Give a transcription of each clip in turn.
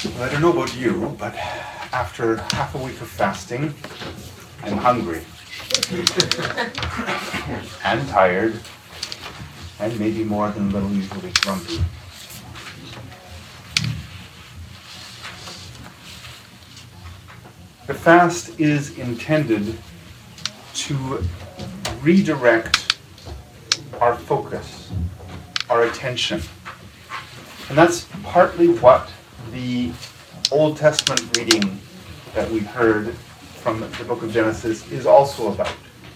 Well, I don't know about you, but after half a week of fasting, I'm hungry and tired and maybe more than a little usually grumpy. The fast is intended to redirect our focus, our attention. And that's partly what the Old Testament reading that we heard from the book of Genesis is also about.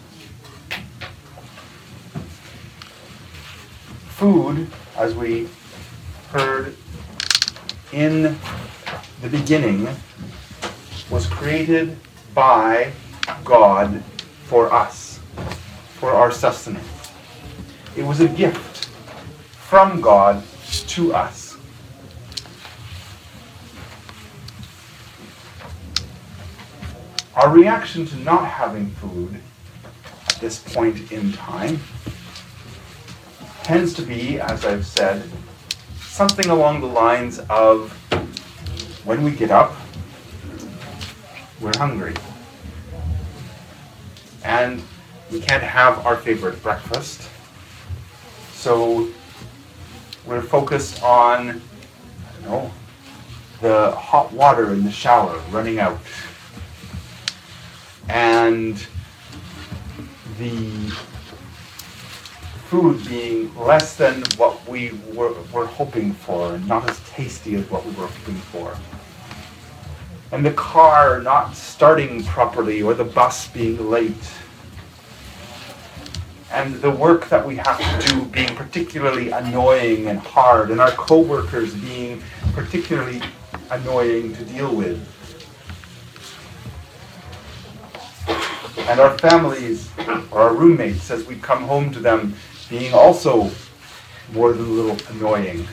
Food, as we heard in the beginning, was created by God for us, for our sustenance. It was a gift from God to us. Our reaction to not having food at this point in time tends to be, as I've said, something along the lines of when we get up, we're hungry. And we can't have our favorite breakfast. So we're focused on, the hot water in the shower running out. And the food being less than what we were hoping for, and not as tasty as what we were hoping for. And the car not starting properly, or the bus being late. And the work that we have to do being particularly annoying and hard, and our co-workers being particularly annoying to deal with. And our families, or our roommates, as we come home to them, being also more than a little annoying.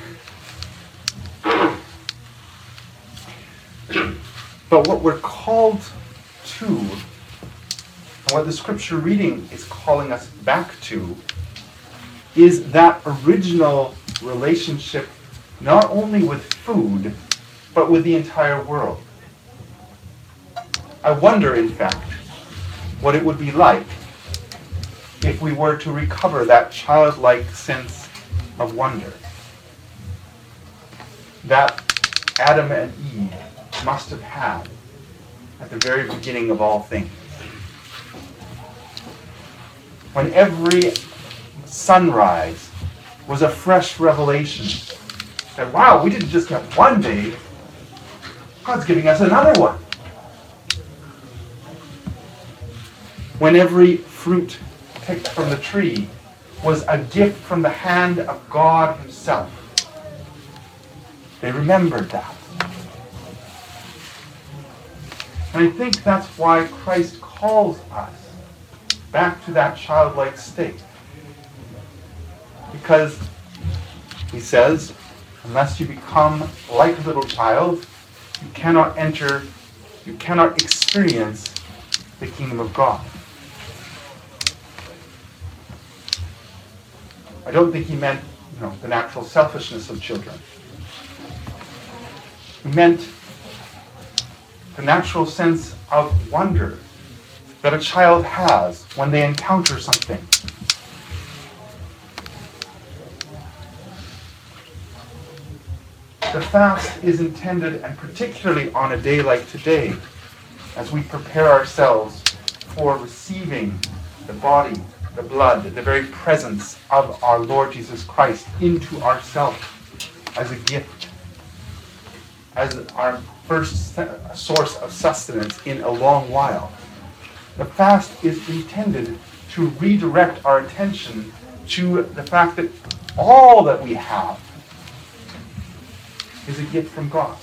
But what we're called to, and what the scripture reading is calling us back to, is that original relationship not only with food, but with the entire world. I wonder, in fact, what it would be like if we were to recover that childlike sense of wonder that Adam and Eve must have had at the very beginning of all things. When every sunrise was a fresh revelation that, wow, we didn't just get one day, God's giving us another one. When every fruit picked from the tree was a gift from the hand of God himself. They remembered that. And I think that's why Christ calls us back to that childlike state. Because he says, unless you become like a little child, you cannot experience the kingdom of God. I don't think he meant, the natural selfishness of children. He meant the natural sense of wonder that a child has when they encounter something. The fast is intended, and particularly on a day like today, as we prepare ourselves for receiving the body, the blood, the very presence of our Lord Jesus Christ into ourselves as a gift, as our first source of sustenance in a long while. The fast is intended to redirect our attention to the fact that all that we have is a gift from God.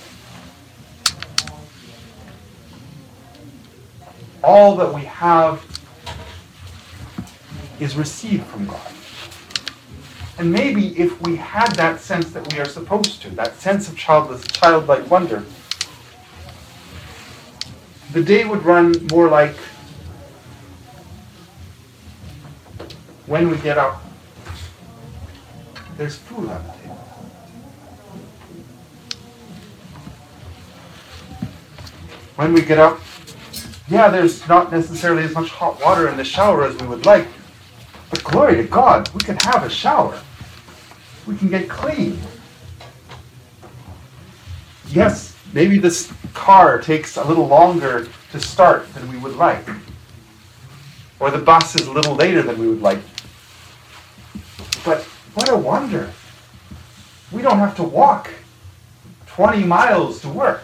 All that we have is received from God. And maybe if we had that sense that we are supposed to, that sense of childlike wonder, the day would run more like when we get up, there's food on the table. When we get up, yeah, there's not necessarily as much hot water in the shower as we would like, but glory to God, we can have a shower. We can get clean. Yes, maybe this car takes a little longer to start than we would like, or the bus is a little later than we would like. But what a wonder. We don't have to walk 20 miles to work.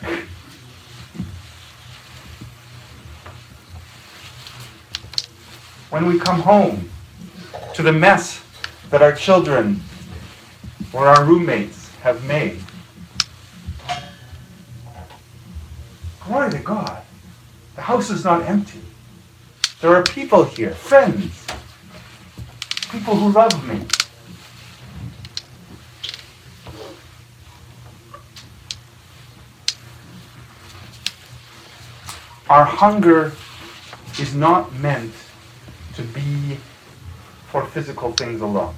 When we come home to the mess that our children or our roommates have made, glory to God, the house is not empty. There are people here, friends, people who love me. Our hunger is not meant to be for physical things alone.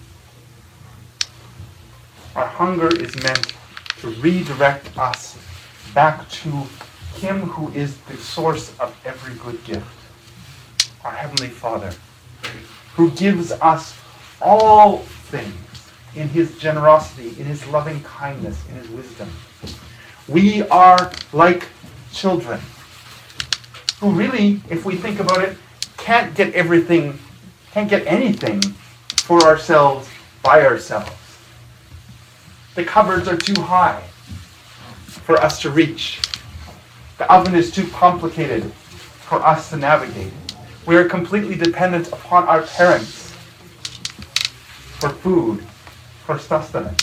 Our hunger is meant to redirect us back to Him who is the source of every good gift, our Heavenly Father, who gives us all things in His generosity, in His loving kindness, in His wisdom. We are like children who really, if we think about it, can't get anything for ourselves by ourselves. The cupboards are too high for us to reach. The oven is too complicated for us to navigate. We are completely dependent upon our parents for food, for sustenance.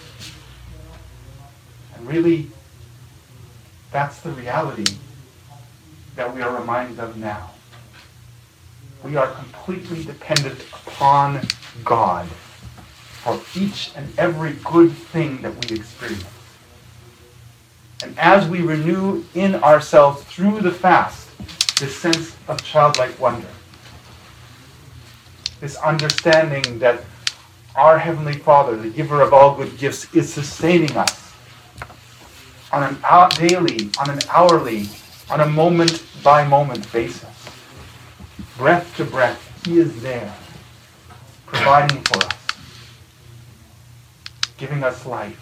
And really, that's the reality that we are reminded of now. We are completely dependent upon God for each and every good thing that we experience. And as we renew in ourselves through the fast this sense of childlike wonder, this understanding that our Heavenly Father, the giver of all good gifts, is sustaining us on an daily, on an hourly, on a moment-by-moment basis. Breath to breath, He is there, providing for us, giving us life.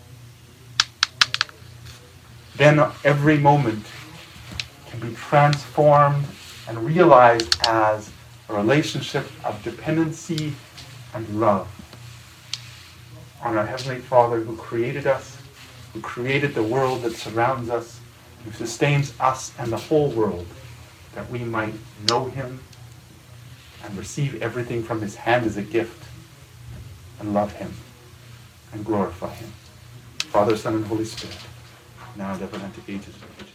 Then every moment can be transformed and realized as a relationship of dependency and love on our Heavenly Father who created us, who created the world that surrounds us, who sustains us and the whole world, that we might know Him and receive everything from His hand as a gift and love Him and glorify Him. Father, Son, and Holy Spirit, now and ever and to ages.